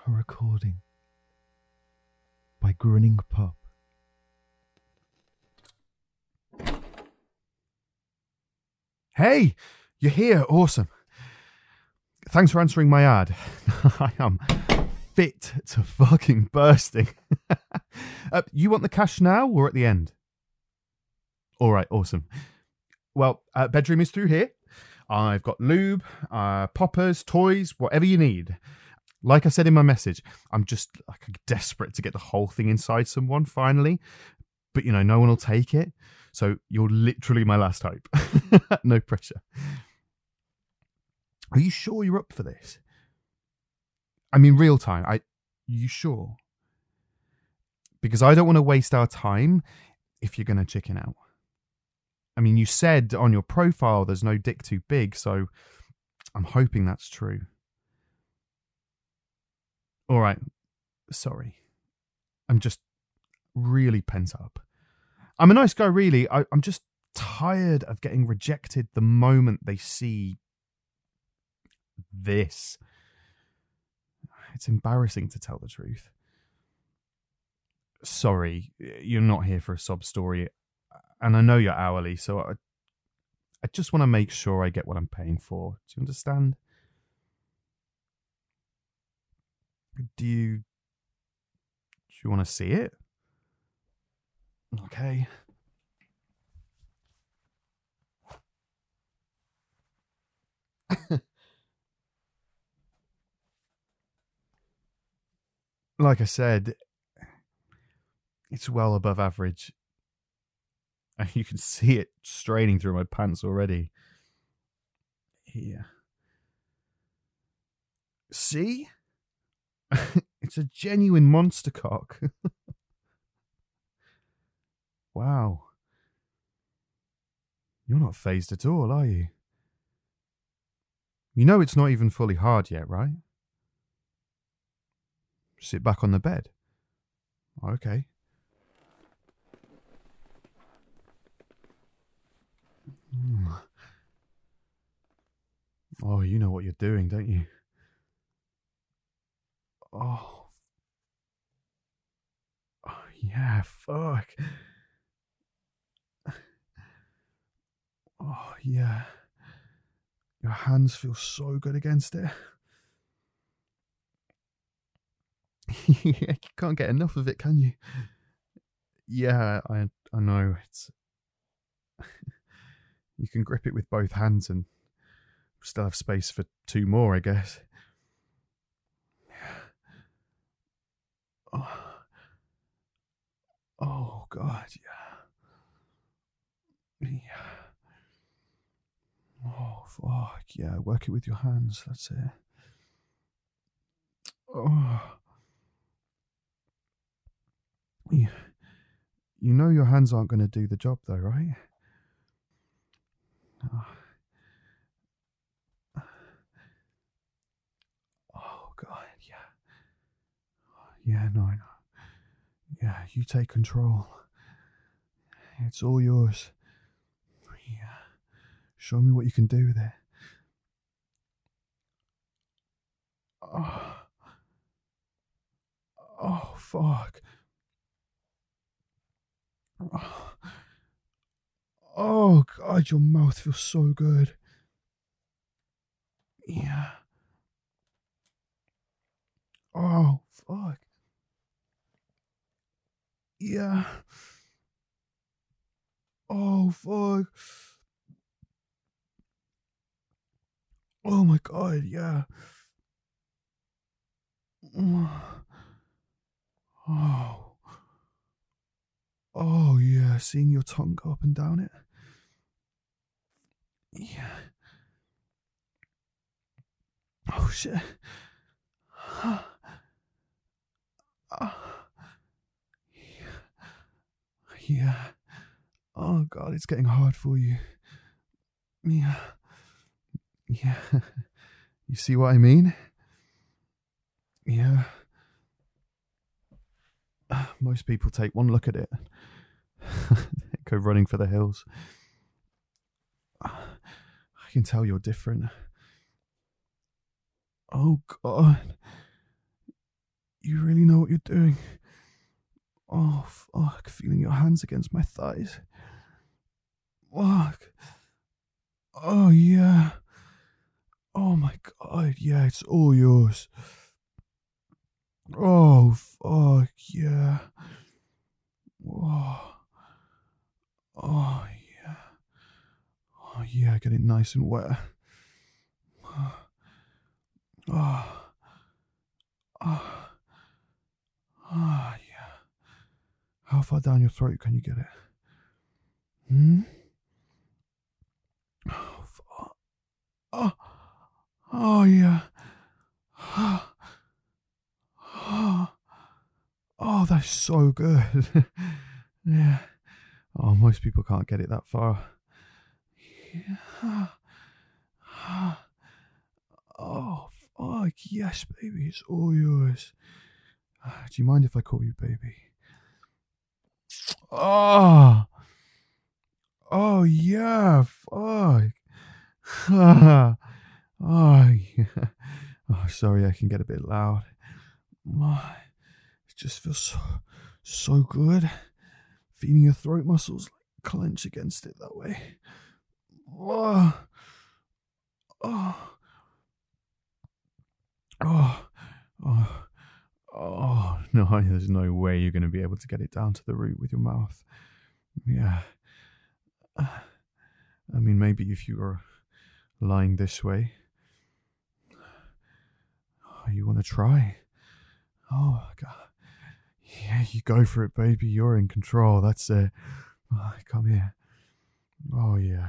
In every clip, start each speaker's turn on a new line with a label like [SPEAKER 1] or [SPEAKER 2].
[SPEAKER 1] A recording by Grinning Pup. Hey, you're here. Awesome. Thanks for answering my ad. I am fit to fucking bursting. You want the cash now or at the end? All right, awesome. Well, bedroom is through here. I've got lube, poppers, toys, whatever you need. Like I said in my message, I'm just like desperate to get the whole thing inside someone finally. But, no one will take it. So you're literally my last hope. No pressure. Are you sure you're up for this? I mean, real time. You sure? Because I don't want to waste our time if you're going to chicken out. I mean, you said on your profile there's no dick too big, so I'm hoping that's true. All right. Sorry. I'm just really pent up. I'm a nice guy, really. I'm just tired of getting rejected the moment they see this. It's embarrassing to tell the truth. Sorry, you're not here for a sob story. And I know you're hourly, so I just want to make sure I get what I'm paying for. Do you understand? Do you want to see it? Okay. Like I said, it's well above average. And you can see it straining through my pants already. Here. See? It's a genuine monster cock. Wow. You're not phased at all, are you? You know it's not even fully hard yet, right? Sit back on the bed. Okay. Oh, you know what you're doing, don't you? Oh, yeah, fuck. Oh, yeah. Your hands feel so good against it. You can't get enough of it, can you? Yeah, I know. It's you can grip it with both hands and still have space for two more, I guess. Oh God, yeah. Oh fuck, yeah. Work it with your hands. That's it. Oh. You know your hands aren't going to do the job, though, right? Oh God, yeah. Yeah, no. Yeah, you take control. It's all yours. Yeah. Show me what you can do with it. Oh fuck. Oh God, your mouth feels so good. Yeah. Oh fuck. Yeah. Oh fuck. Oh my God, yeah. Oh. Oh yeah, seeing your tongue go up and down it. Yeah. Oh shit. Yeah. Oh God, it's getting hard for you. Yeah. Yeah. You see what I mean? Yeah. Most people take one look at it, go running for the hills. I can tell you're different. Oh God. You really know what you're doing. Oh, fuck. Feeling your hands against my thighs. Fuck. Oh, yeah. Oh, my God. Yeah, it's all yours. Oh, fuck. Yeah. Oh, oh yeah. Oh, yeah. Get it nice and wet. Oh, oh, oh, yeah. How far down your throat can you get it? Hmm? Oh, oh yeah. Oh, that's so good. Yeah. Oh, most people can't get it that far. Yeah. Oh, fuck. Yes, baby. It's all yours. Do you mind if I call you baby? Oh. Oh, yeah. Fuck. Oh, yeah. Oh, sorry, I can get a bit loud. It just feels so good. Feeling your throat muscles clench against it that way. Oh, oh, oh, oh, oh. No, there's no way you're going to be able to get it down to the root with your mouth. Yeah. I mean, maybe if you were lying this way. Oh, you want to try? Oh, God. Yeah, you go for it, baby. You're in control. That's it. Oh, come here. Oh, yeah.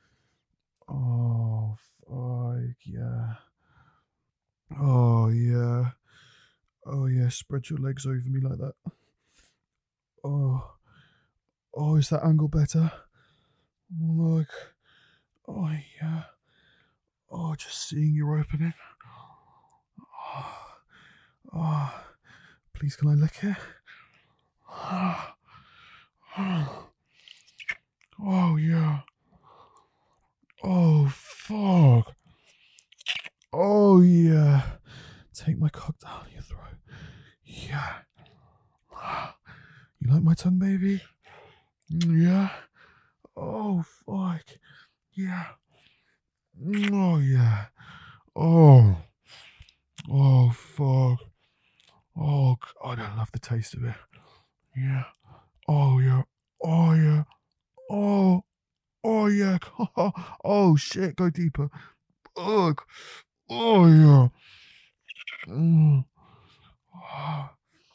[SPEAKER 1] Oh, fuck, yeah. Oh, yeah. Oh, yeah. Spread your legs over me like that. Oh. Oh, is that angle better? Look. Oh, yeah. Oh, just seeing you opening. Oh. Oh. Please, can I lick it? Oh, oh yeah. Oh, fuck. Oh, yeah. Take my cock down your throat. Yeah. You like my tongue, baby? Yeah. Oh, fuck. Yeah. Oh, yeah. Oh. Oh, fuck. Oh, God, I love the taste of it. Yeah. Oh, yeah. Oh, yeah. Oh. Oh, yeah. Oh, shit. Go deeper. Ugh. Oh, yeah. Mm. Oh,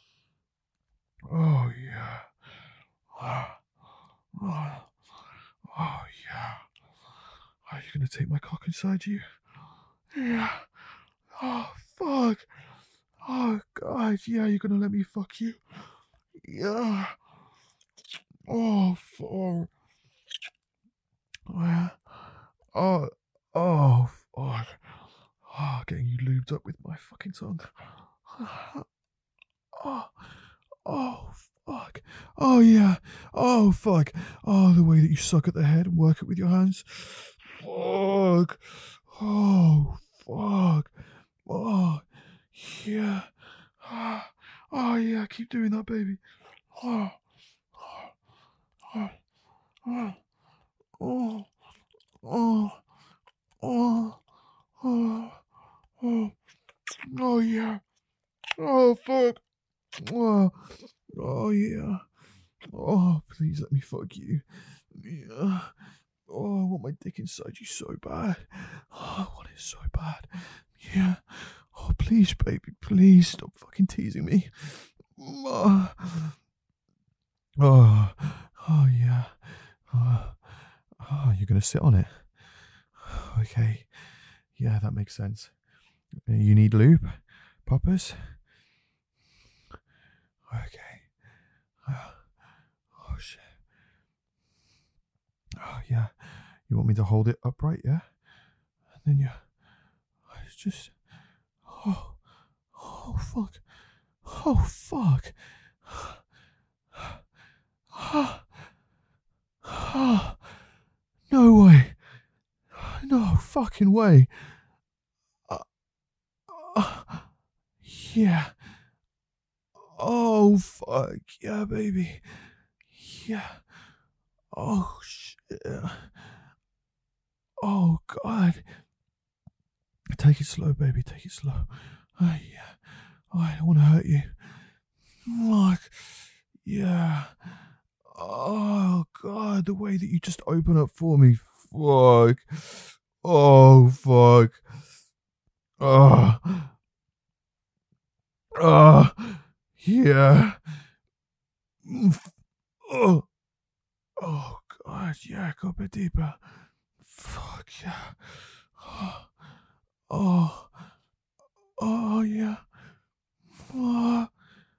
[SPEAKER 1] oh, yeah. Oh, oh, oh, yeah. Are you going to take my cock inside you? Yeah. Oh, fuck. Oh, God. Yeah, you're going to let me fuck you? Yeah. Oh, fuck. Oh, yeah. Oh, oh, fuck. Oh, getting you lubed up with my fucking tongue. Oh, oh, fuck. Oh, yeah. Oh, fuck. Oh, the way that you suck at the head and work it with your hands. Fuck. Oh, fuck. Oh, yeah. Oh, yeah. Keep doing that, baby. Oh, oh, oh, oh, oh, oh, oh, oh, oh, yeah. Oh, fuck. Oh, oh, yeah. Oh, please let me fuck you. Yeah. Oh, I want my dick inside you so bad. Oh, I want it so bad. Yeah. Oh, please, baby, please stop fucking teasing me. Oh, oh, oh yeah. Oh, you're going to sit on it? Okay. Yeah, that makes sense. You need lube? Poppers? Okay. Oh, shit. Oh, yeah. You want me to hold it upright, yeah? And then you... It's just... Oh, oh, fuck. Oh, fuck. No way. No fucking way. Yeah. Oh, fuck. Yeah, baby. Yeah. Oh, shit. Oh, God. Take it slow, baby. Take it slow. Oh, yeah. Oh, I don't want to hurt you. Fuck. Yeah. Oh, God. The way that you just open up for me. Fuck. Oh, fuck. Oh. Oh. Yeah. Oh. Oh, God. Yeah, go a bit deeper. Fuck, yeah. Oh. Oh, yeah. Oh.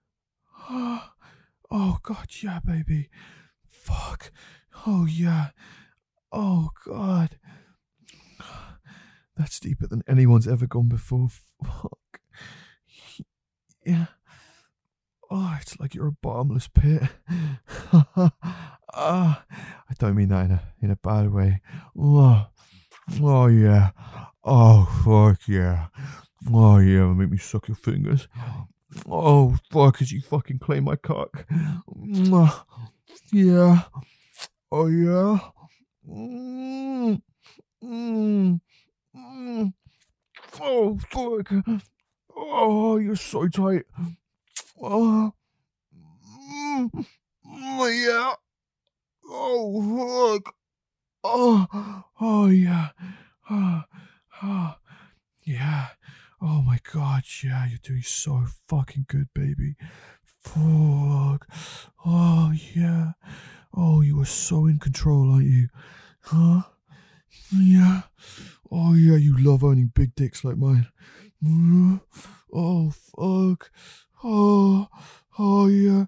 [SPEAKER 1] Oh, God, yeah, baby. Fuck. Oh, yeah. Oh, God. That's deeper than anyone's ever gone before. Fuck. Yeah. Oh, it's like you're a bottomless pit. I don't mean that in a bad way. Oh, yeah. Oh, fuck yeah. Oh, yeah, make me suck your fingers. Oh, fuck, as you fucking claim my cock. Yeah. Oh, yeah. Oh, fuck. Oh, you're so tight. Oh, yeah. Oh, fuck. Oh, yeah. Yeah. Oh my God, yeah, you're doing so fucking good, baby. Fuck. Oh, yeah. Oh, you are so in control, aren't you? Huh? Yeah. Oh, yeah, you love owning big dicks like mine. Oh, fuck. Oh, yeah.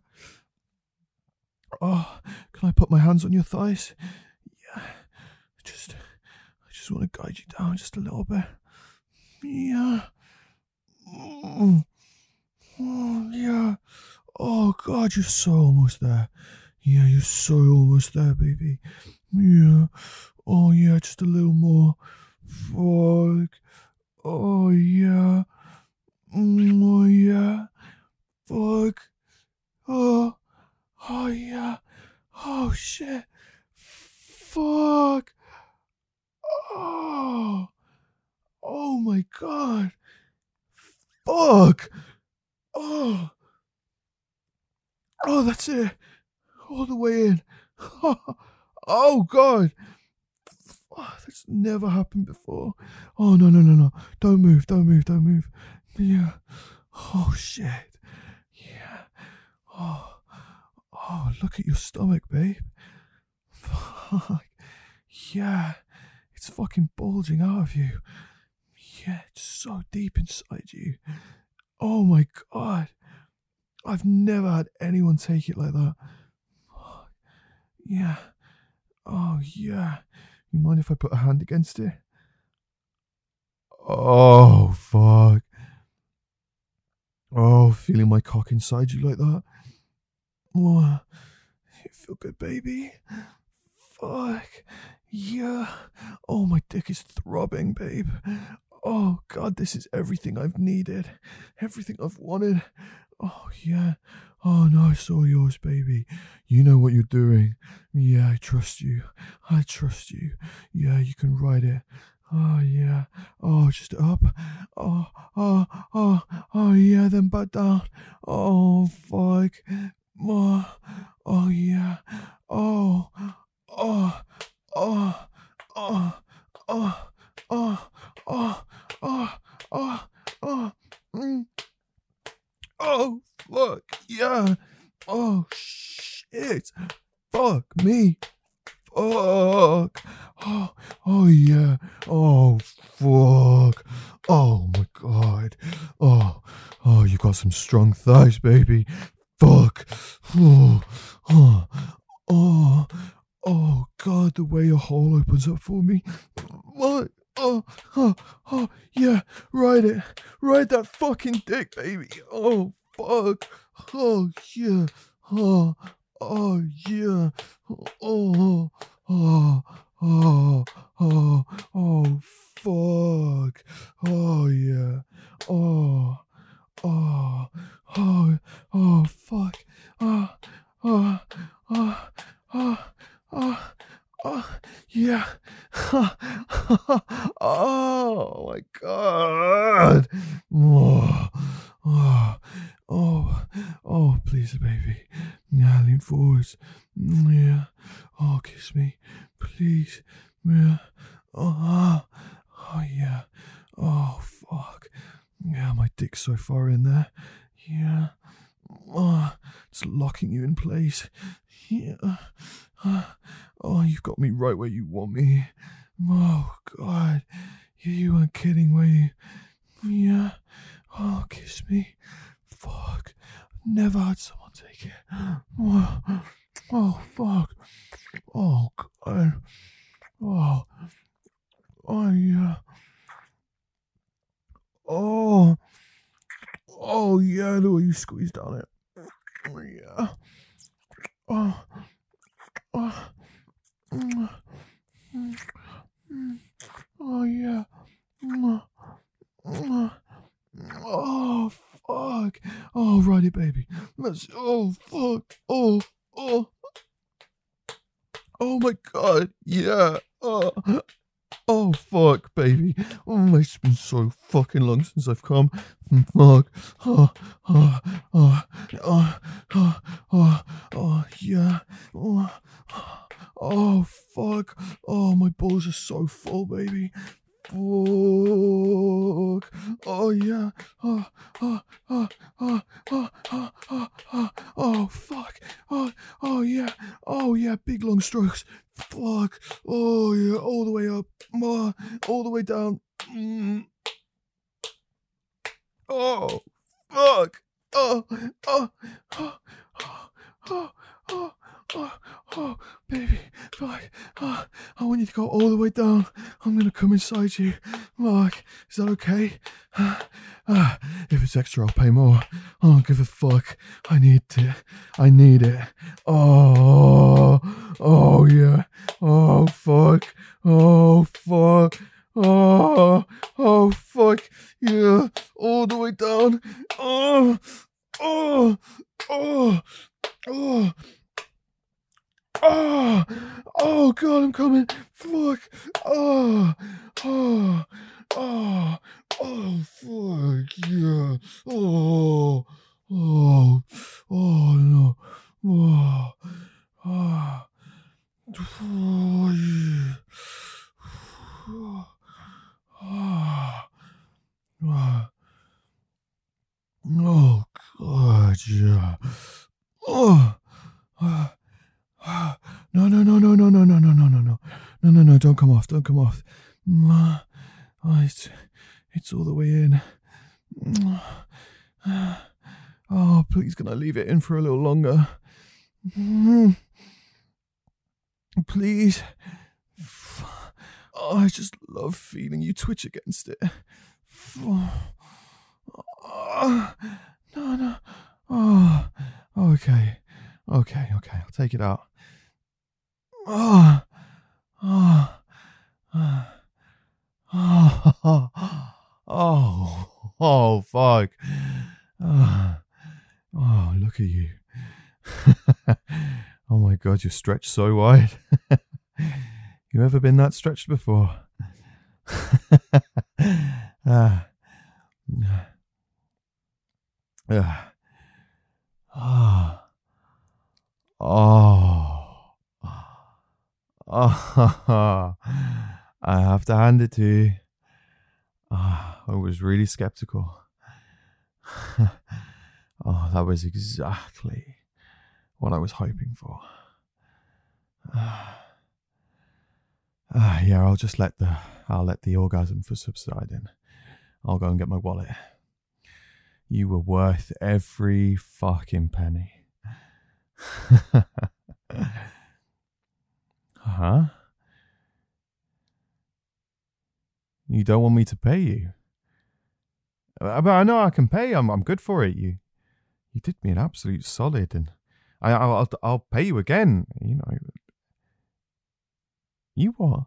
[SPEAKER 1] Oh, can I put my hands on your thighs? Yeah. I just want to guide you down just a little bit. Yeah. Oh, yeah. Oh, God, you're so almost there. Yeah, you're so almost there, baby. Yeah. Oh, yeah, just a little more. Fuck. Oh, yeah. Oh, yeah. Fuck. Oh. Oh, yeah. Oh, shit. Fuck. Oh. Oh, my God. Fuck. Oh. Oh, that's it. All the way in. Oh, God. Oh, that's never happened before. Oh, no. Don't move. Yeah. Oh, shit. Yeah. Oh, look at your stomach, babe. Fuck. Yeah. It's fucking bulging out of you. Yeah, it's so deep inside you. Oh, my God. I've never had anyone take it like that. Yeah. Oh, yeah. You mind if I put a hand against it? Oh, fuck. Oh, feeling my cock inside you like that? Oh, you feel good, baby? Fuck. Yeah. Oh, my dick is throbbing, babe. Oh, God, this is everything I've needed. Everything I've wanted. Oh, yeah. Oh, no, I saw yours, baby. You know what you're doing. Yeah, I trust you. Yeah, you can ride it. Oh, yeah. Oh, just up. Oh, yeah, then back down. Oh, fuck. Oh, yeah. Oh, oh, oh, oh, oh, oh, oh, oh, oh, oh, oh, fuck, yeah. Oh, shit. Fuck me. Fuck. Oh, yeah. Oh, fuck. Oh, my God. Oh, you got some strong thighs, baby. Fuck. Oh, God, the way your hole opens up for me. What? Oh, yeah, ride it. Ride that fucking dick, baby. Oh, fuck. Oh, yeah. Oh, yeah. Oh, fuck. Oh, yeah. Oh, Oh, yeah. Oh my God. Oh, oh, oh, oh, please, baby. Yeah, lean forwards. Yeah. Oh, kiss me, please. Yeah. Oh, oh, yeah. Oh, fuck. Yeah, my dick's so far in there. Yeah. Oh, it's locking you in place. Yeah. Oh, you've got me right where you want me. Oh, God. You weren't kidding, were you? Yeah. Oh, kiss me. Fuck. Never had someone take it. Oh, fuck. Oh, God. Oh. Oh, yeah. Oh. Oh, yeah, the way you squeezed on it. Oh, yeah. Oh. Oh. Oh, yeah. Oh, fuck. Oh, righty, baby. Oh, fuck. Oh, oh. Oh, my God. Yeah. Oh, fuck, baby. Oh, it's been so fucking long since I've come. Fuck. Oh, oh, oh, oh, oh, oh, oh, yeah. Oh, fuck. Oh, my balls are so full, baby. Fuck. Oh, yeah. Oh, oh, oh, oh, oh, oh, oh, oh, oh, fuck. Oh, yeah. Oh, yeah. Big long strokes. Fuck. Oh, yeah. All the way up. All the way down. Oh, fuck. Oh, oh, oh, oh, oh, oh, oh, oh, baby. Fuck. Oh, I want you to go all the way down. I'm going to come inside you. Mark, is that okay? If it's extra, I'll pay more. I don't give a fuck. I need it. Oh, yeah. Oh, fuck. Oh, fuck. Oh, fuck. Yeah. All the way down. Oh, oh, oh, oh. Oh, God, I'm coming. Fuck. Oh, fuck, yeah. Oh, no. Oh, yeah. Oh, God, yeah. Oh, no, don't come off. Oh, it's all the way in. Oh, please, can I leave it in for a little longer? Please. Oh, I just love feeling you twitch against it. No. Oh, okay. I'll take it out. Oh, fuck. Oh, look at you. Oh my God, you're stretched so wide. You ever been that stretched before? I have to hand it to you. I was really skeptical. Oh, that was exactly what I was hoping for. Yeah, I'll let the orgasm for subsiding. I'll go and get my wallet. You were worth every fucking penny. Huh? You don't want me to pay you? But I know I can pay. I'm good for it. You did me an absolute solid, and I'll pay you again. You know. You what?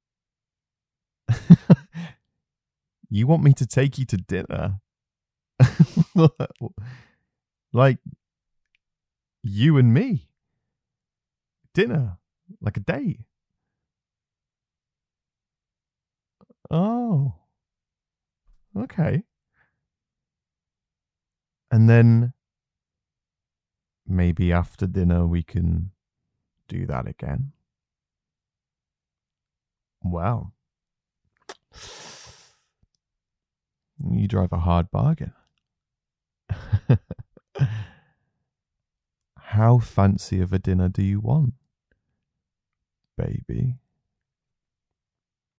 [SPEAKER 1] You want me to take you to dinner? Like you and me? Dinner? Like a date? Oh, okay. And then maybe after dinner we can do that again. Well, you drive a hard bargain. How fancy of a dinner do you want, baby?